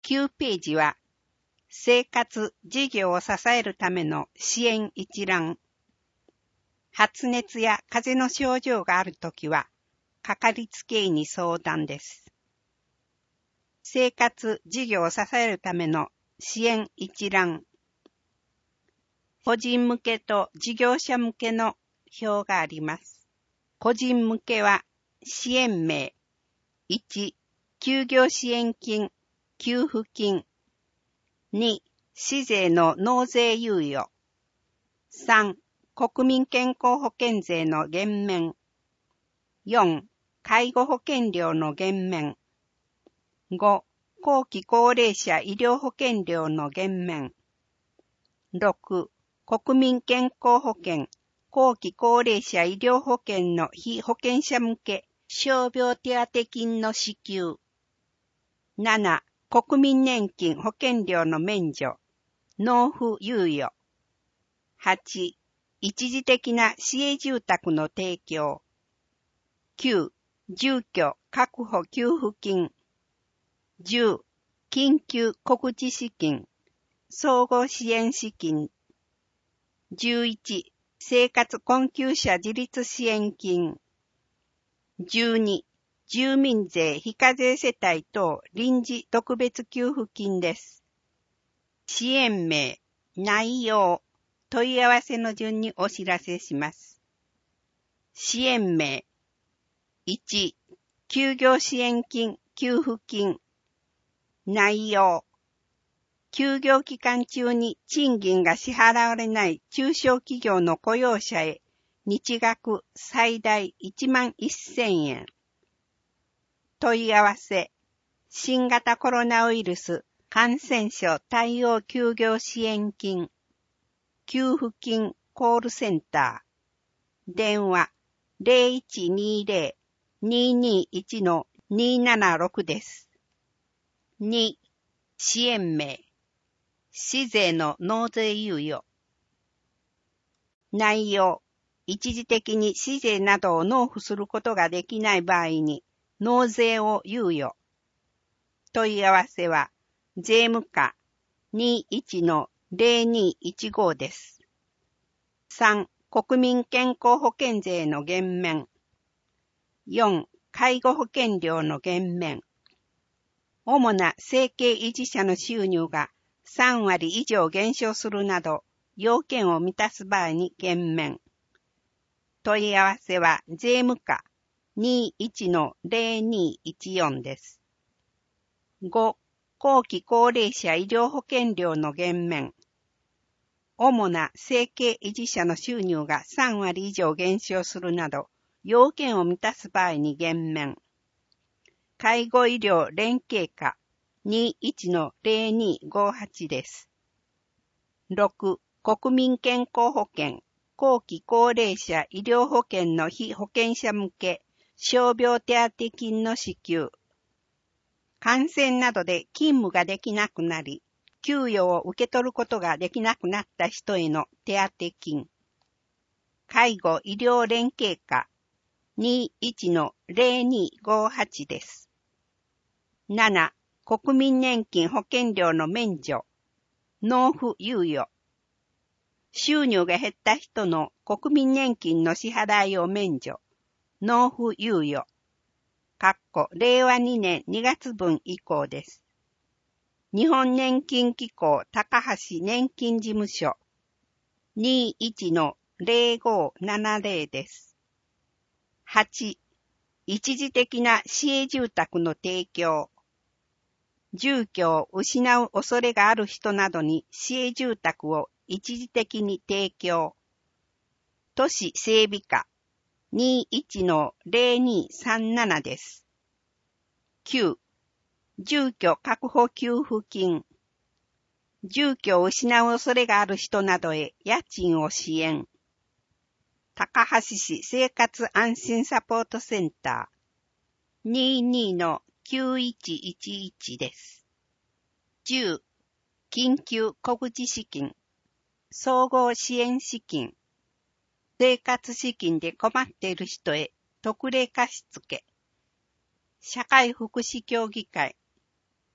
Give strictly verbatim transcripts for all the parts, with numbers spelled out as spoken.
きゅうページは、生活、事業を支えるための支援一覧。発熱や風邪の症状があるときは、かかりつけ医に相談です。生活、事業を支えるための支援一覧。個人向けと事業者向けの表があります。個人向けは、支援名。いち、休業支援金、給付金。に、市税の納税猶予。さん、国民健康保険税の減免。よん、介護保険料の減免。ご、後期高齢者医療保険料の減免。ろく、国民健康保険、後期高齢者医療保険の被保険者向け傷病手当金の支給。なな、国民年金保険料の免除、納付猶予。はち、一時的な市営住宅の提供。きゅう、住居確保給付金。じゅう、緊急小口資金、総合支援資金。じゅういち、生活困窮者自立支援金。じゅうに、住民税非課税世帯等臨時特別給付金です。支援名、内容、問い合わせの順にお知らせします。支援名、いち、休業支援金、給付金。内容、休業期間中に賃金が支払われない中小企業の雇用者へ日額最大いちまんせんえん。問い合わせ、新型コロナウイルス感染症対応休業支援金、給付金コールセンター、電話 ゼロいちにゼロ にーにーいち のにーななろく です。に、支援名、市税の納税猶予。内容、一時的に市税などを納付することができない場合に、納税を猶予。問い合わせは、税務課 にーいちのゼロにーいちご です。さん、国民健康保険税の減免。よん、介護保険料の減免。主な生計維持者の収入がさんわり以上減少するなど、要件を満たす場合に減免。問い合わせは税務課 にーいちのゼロにーいちよん です。ご、後期高齢者医療保険料の減免。主な生計維持者の収入がさんわり以上減少するなど、要件を満たす場合に減免。介護医療連携課 にーいちのゼロにーごはち です。ろく、国民健康保険、後期高齢者医療保険の被保険者向け傷病手当金の支給。感染などで勤務ができなくなり、給与を受け取ることができなくなった人への手当金。介護医療連携課 にーいちのゼロにーごはち です。なな、国民年金保険料の免除。納付猶予。収入が減った人の国民年金の支払いを免除。納付猶予。かっこれいわにねんにがつぶん以降です。日本年金機構高橋年金事務所 にーいちのゼロごななゼロ です。はち、一時的な市営住宅の提供。住居を失う恐れがある人などに市営住宅を一時的に提供。都市整備課 にーいちのゼロにーさんなな です。きゅう、住居確保給付金。住居を失う恐れがある人などへ家賃を支援。高橋市生活安心サポートセンター にーにーのきゅういちいちいち です。じゅう、緊急小口資金。総合支援資金。生活資金で困っている人へ特例貸付。社会福祉協議会。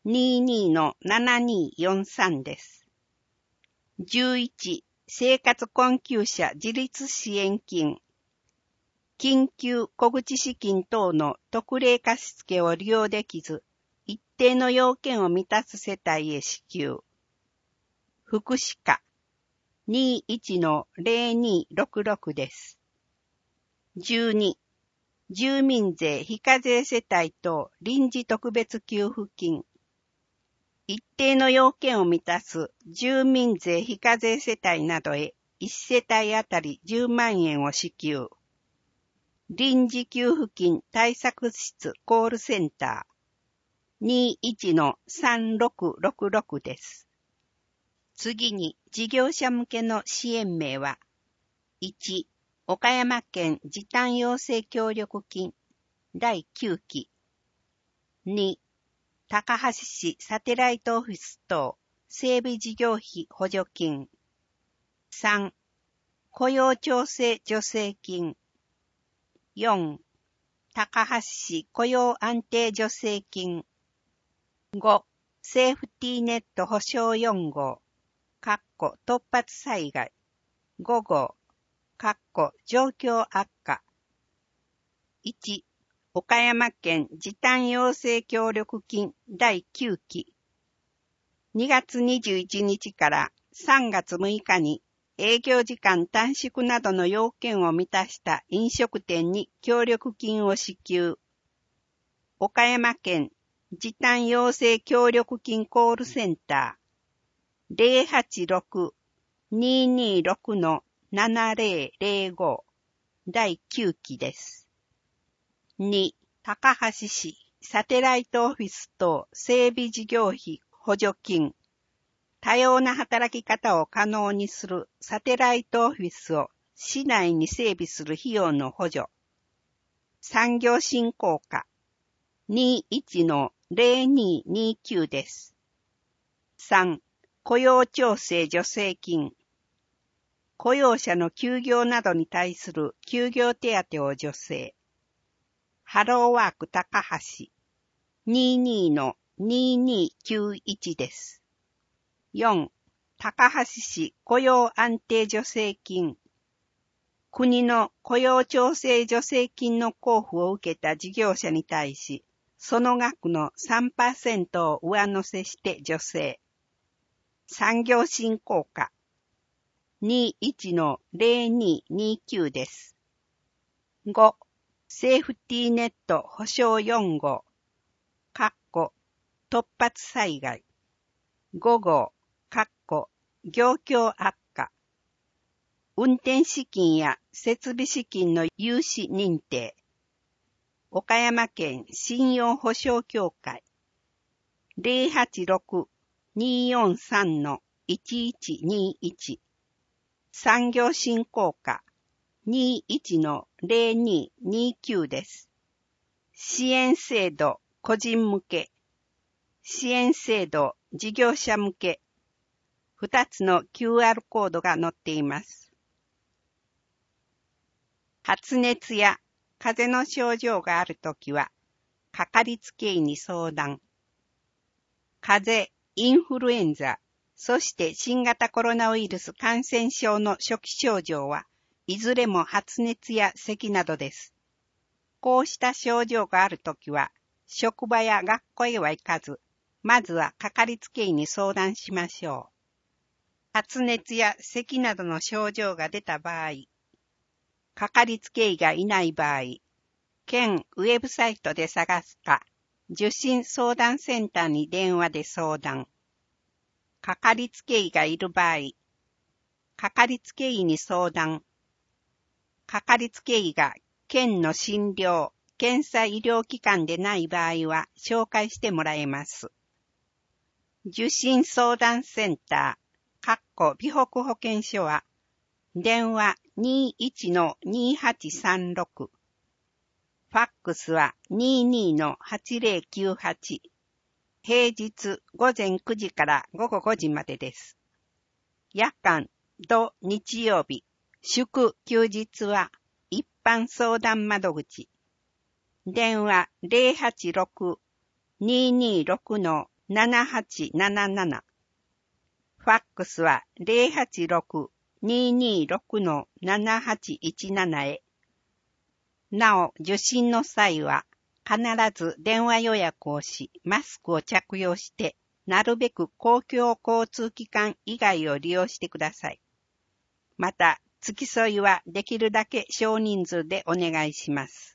にじゅうにのななによんさん です。じゅういち、生活困窮者自立支援金。緊急小口資金等の特例貸付を利用できず、一定の要件を満たす世帯へ支給。福祉課 にじゅういちのぜろにろくろく です。じゅうに、住民税非課税世帯等臨時特別給付金。一定の要件を満たす住民税非課税世帯などへいち世帯あたりじゅうまんえんを支給。臨時給付金対策室コールセンター にじゅういちのさんろくろくろく です。次に事業者向けの支援名は、いち、岡山県時短要請協力金だいきゅうき。に、高橋市サテライトオフィス等整備事業費補助金。さん、雇用調整助成金。よん、高橋市雇用安定助成金。ご、セーフティーネット保証よん号、かっこ突発災害。ご号、かっこ状況悪化。いち、岡山県時短要請協力金だいきゅうき。にがつにじゅういちにちからさんがつむいかに営業時間短縮などの要件を満たした飲食店に協力金を支給。岡山県時短要請協力金コールセンター ゼロはちろく にーにーろく のななぜろぜろご だいきゅうきです。に、高橋市サテライトオフィス等整備事業費補助金。多様な働き方を可能にするサテライトオフィスを市内に整備する費用の補助。産業振興課 にじゅういちのぜろににきゅう です。さん、雇用調整助成金。雇用者の休業などに対する休業手当を助成。ハローワーク高橋 にじゅうにのにーにーきゅういち です。よん、高橋市雇用安定助成金。国の雇用調整助成金の交付を受けた事業者に対し、その額の さんパーセント を上乗せして助成。産業振興課 にじゅういちのぜろににきゅう です。ご、セーフティーネット保証よん号、かっこ突発災害。ご号、かっこ業況悪化。運転資金や設備資金の融資認定。岡山県信用保証協会 ゼロはちろく にーよんさんのいちいちにいち。産業振興課 にじゅういちのぜろににきゅう です。支援制度個人向け。支援制度事業者向け。ふたつの キューアール コードが載っています。発熱や風邪の症状があるときは、かかりつけ医に相談。風邪、インフルエンザ、そして新型コロナウイルス感染症の初期症状はいずれも発熱や咳などです。こうした症状があるときは、職場や学校へは行かず、まずはかかりつけ医に相談しましょう。発熱や咳などの症状が出た場合、かかりつけ医がいない場合、県ウェブサイトで探すか、受診相談センターに電話で相談。かかりつけ医がいる場合、かかりつけ医に相談。かかりつけ医が県の診療、検査医療機関でない場合は紹介してもらえます。受診相談センター、かっこ美北保健所は、電話 にじゅういちのにーはちさんろく。ファックスは にじゅうにのはちぜろきゅうはち。平日午前くじから午後ごじまでです。夜間、土日曜日、祝休日は一般相談窓口。電話 ゼロはちろく にーにーろく のななはちなななな。ファックスは ゼロはちろく にーにーろく ななはちいちなな へ。なお、受診の際は必ず電話予約をし、マスクを着用して、なるべく公共交通機関以外を利用してください。また、付き添いはできるだけ少人数でお願いします。